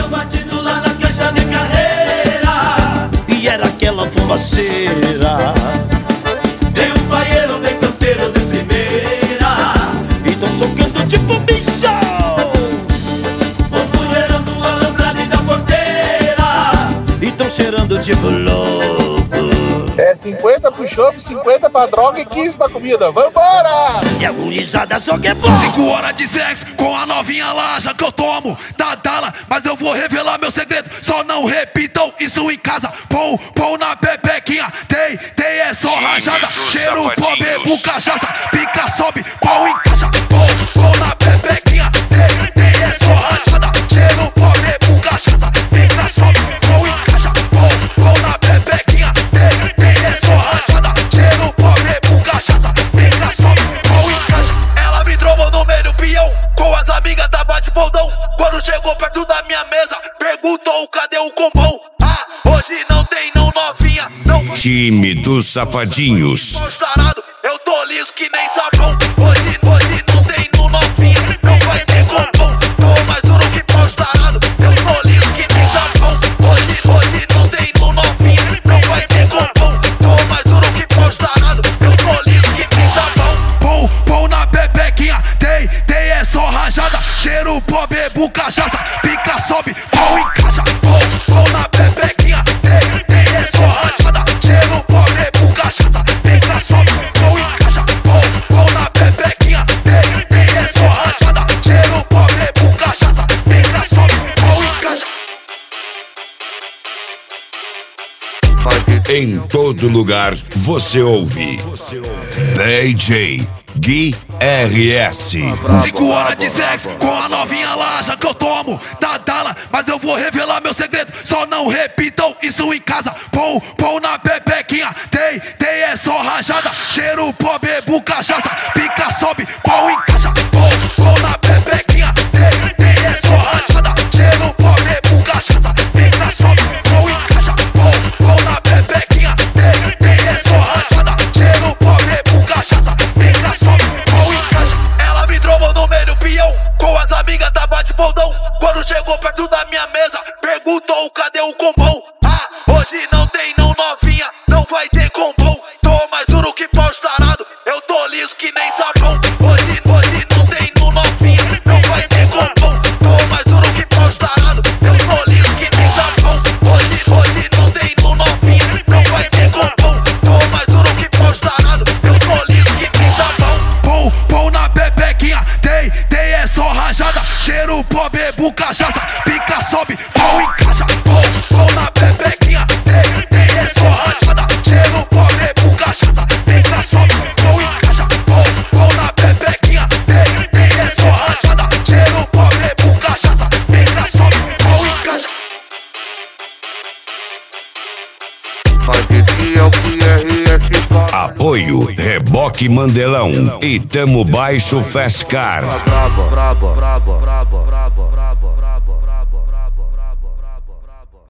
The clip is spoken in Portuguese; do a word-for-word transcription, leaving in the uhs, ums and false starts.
batido lá na caixa de carreira, e era aquela fumaceira. tem um paieiro bem campeiro de primeira, E tão socando tipo bicho. os mulherão do alambrado e da porteira, E tão cheirando tipo louco. É cinquenta pro chopp, cinquenta pra droga e quinze pra comida. Vambora! E a gurizada só quer bom. Cinco horas de sexo com a novinha lá, já que eu tomo da Dala, mas eu vou revelar meu segredo. Só não repitam isso em casa. Pão, pão na pepequinha. Tem, tem é só rajada. Cheiro, pó, bebo, cachaça. Pica, sobe, pau encaixa. Pão, pão na pepequinha. Tem, tem é só rajada. Cheiro, pó, bebo, cachaça. Pica, sobe, pau encaixa. Pão, pão na pepequinha. Tem, tem é só rajada. Cheiro, pó, bebo, cachaça. Pica, sobe, pau encaixa. Ela me trombou no meio do peão com as amigas da bate-bondão. Quando chegou perto da minha mesa, perguntou cadê o compão. Ah, hoje não tem não novinha. Não vai Time dos Safadinhos. pau sarado, eu tô liso que nem sabão. Hoje, hoje não tem no novinha. Não vai ter compão. Tô mais duro que pau sarado, eu tô liso que nem sabão. Hoje, hoje não tem no novinha. Não vai ter compão. Tô mais duro que pau sarado, eu tô liso que nem sabão. Pão, pão na pepequinha. Tem, tem é só rajada. Cheiro, pó, bebo, cachaça. Pica, sobe, pau encaixa. Pão, pão na pepequinha. Tem, tem é só rajada. Cheiro, pó, bebo, cachaça. Pica, sobe, pau encaixa. Pão, pão na pepequinha. Tem, tem é só rajada. Cheiro, pó, bebo, cachaça. Pica, sobe, pau encaixa. Em todo lugar você ouve D J Gui R S. Cinco horas de sexo com a novinha lá, já que eu tomo da Dala, mas eu vou revelar meu segredo. Só não repitam isso em casa. Pão, pão na pepequinha. Tem, tem é só rajada. Cheiro, pó, bebo, cachaça. Pica, sobe, pau encaixa. Pão, pão na pepequinha. Tem, tem é só rajada. Cheiro, pó, bebo, cachaça. Pica, sobe, pau encaixa. Pão, pão na pepequinha. Tem, tem é só rajada. Cheiro, pó, bebo, cachaça. Pica, sobe, pau encaixa. Ela me trombou no meio do peão com as amigas da bate-bondão. Quando chegou perto da minha mesa, perguntou cadê o compão. Ah, hoje não tem não novinha. Não vai ter compão. Tô mais duro que pau sarado, eu tô liso que nem sabão. Hoje, hoje não tem no novinha. Não vai ter compão. Tô mais duro que pau sarado, eu tô liso que nem sabão. Hoje, hoje não tem no novinha. Não vai ter compão. Tô mais duro que pau sarado, eu tô liso que nem sabão. Pão, pão na pepequinha. Tem, tem é só rajada. Cheiro, pó, bebo, cachaça. Pica, sobe, pau encaixa. Pão, pão na pepequinha. Tem, tem é só rajada. Cheiro, pó, bebo, cachaça. Pica, sobe, pau encaixa. Pão, pão na pepequinha. Tem, tem é só rajada. Cheiro, pó, bebo, cachaça. Pica, sobe, pau encaixa. Apoio Reboque Mandelão e Tamo Baixo Fescar. Braba, braba, braba, braba.